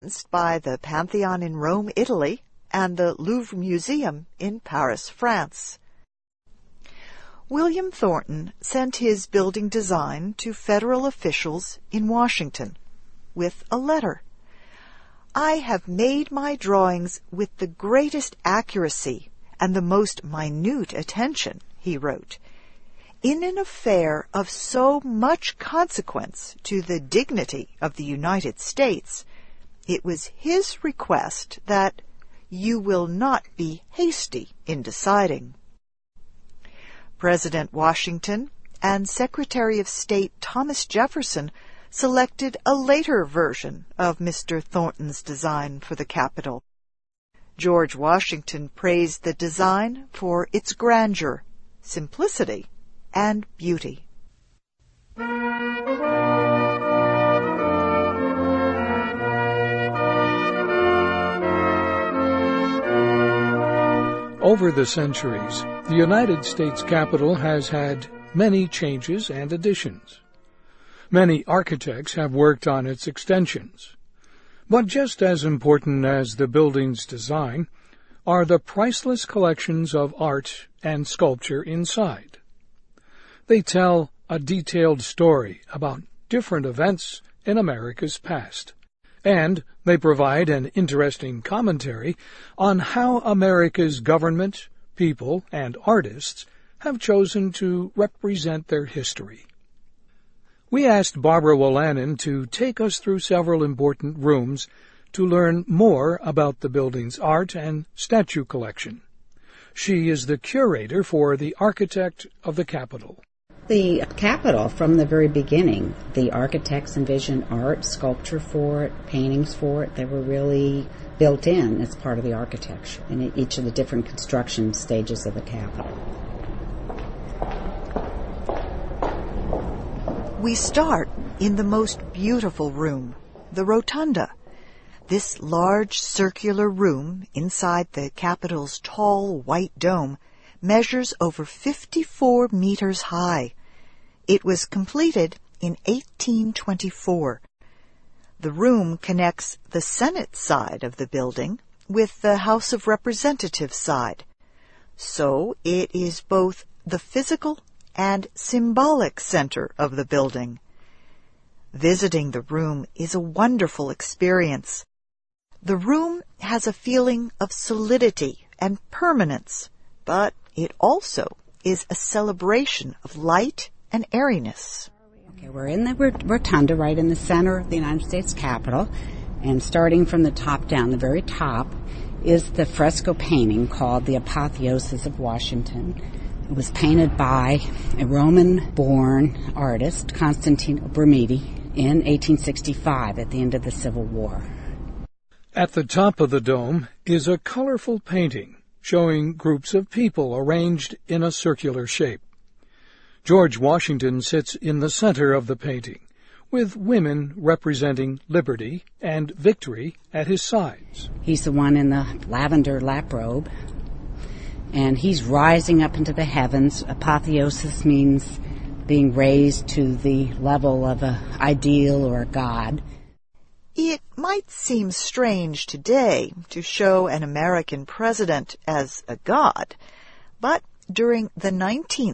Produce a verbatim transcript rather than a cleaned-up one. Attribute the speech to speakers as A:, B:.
A: influenced by the Pantheon in Rome, Italy, and the Louvre Museum in Paris, France. William Thornton sent his building design to federal officials in Washington with a letter. "I have made my drawings with the greatest accuracy and the most minute attention," he wrote, "in an affair of so much consequence to the dignity of the United States. It was his request that you will not be hasty in deciding." President Washington and Secretary of State Thomas Jefferson selected a later version of Mister Thornton's design for the Capitol. George Washington praised the design for its grandeur, simplicity, and beauty.
B: Over the centuries, the United States Capitol has had many changes and additions. Many architects have worked on its extensions. But just as important as the building's design are the priceless collections of art and sculpture inside. They tell a detailed story about different events in America's past, and they provide an interesting commentary on how America's government, people, and artists have chosen to represent their history. We asked Barbara Wolanin to take us through several important rooms to learn more about the building's art and statue collection. She is the curator for the architect of the Capitol.
C: The Capitol, from the very beginning, the architects envisioned art, sculpture for it, paintings for it. They were really built in as part of the architecture in each of the different construction stages of the Capitol.
A: We start in the most beautiful room, the Rotunda. This large circular room inside the Capitol's tall white dome measures over fifty-four meters high. It was completed in eighteen twenty-four. The room connects the Senate side of the building with the House of Representatives side. So it is both the physical and symbolic center of the building. Visiting the room is a wonderful experience. The room has a feeling of solidity and permanence, but it also is a celebration of light and airiness.
C: Okay, we're in the rotunda right in the center of the United States Capitol, and starting from the top down, the very top, is the fresco painting called The Apotheosis of Washington. It was painted by a Roman-born artist, Constantine Brumidi, in eighteen sixty-five at the end of the Civil War.
B: At the top of the dome is a colorful painting showing groups of people arranged in a circular shape. George Washington sits in the center of the painting, with women representing liberty and victory at his sides.
C: He's the one in the lavender lap robe, and he's rising up into the heavens. Apotheosis means being raised to the level of an ideal or a god.
A: It might seem strange today to show an American president as a god, but during the nineteenth